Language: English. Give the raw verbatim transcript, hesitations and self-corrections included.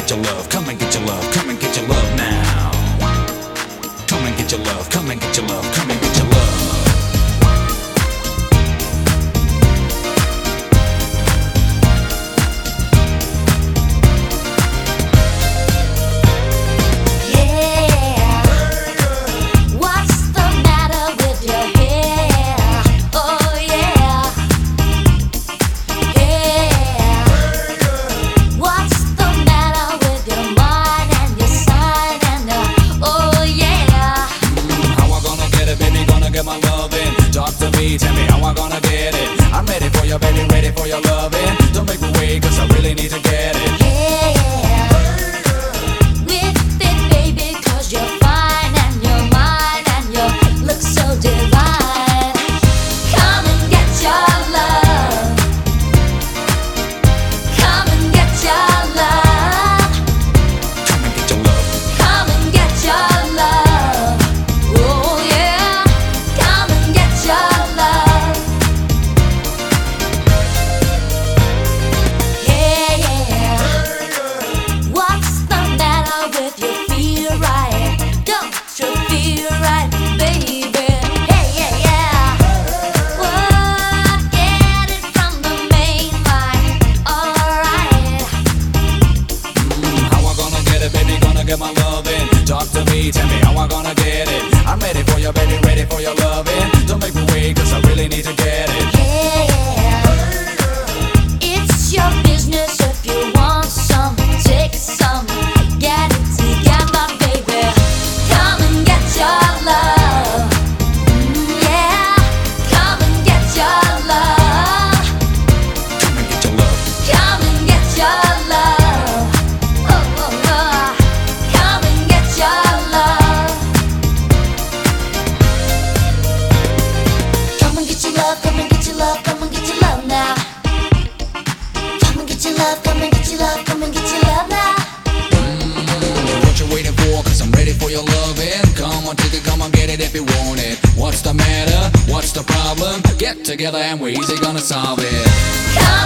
get your love, come and get your love, come and get your love now. Come and get your love, come and get your love, come and get your love. Talk to me, tell me how I'm gonna get it. I'm ready for you, baby, ready for your loving. Don't make me wait, cause I really need to get it. Yeah, with it, baby, cause you're fine and you're mine and you look so divine. Come and get your love. Come and get your love. Come and get your love. Come and get your love. Oh yeah. Come and get your love. Yeah, yeah. What's the matter with you? Feel right? Don't you feel right, baby? Hey, yeah, yeah. What? Get it from the main line. Alright. How I gonna get it, baby, gonna get my loving. Talk to me, tell me how I gonna get it. I'm ready for you, baby, ready for your loving. Don't make me wait, cause I really need to get it. Yeah, it's your business if you want some, take some, get it together, baby. Come and get your love. Mm, yeah, come and get your love. Come and get your love. Come and get your love. Oh, oh, oh. Come and get your love. Come and get your love, come and get your love, come and get your love now. Come and get your love, come and get your love, come and get your love now. What you waiting for, cause I'm ready for your loving. Come on, take it, come on, get it if you want it. What's the matter? What's the problem? Get together and we're easy gonna solve it. Come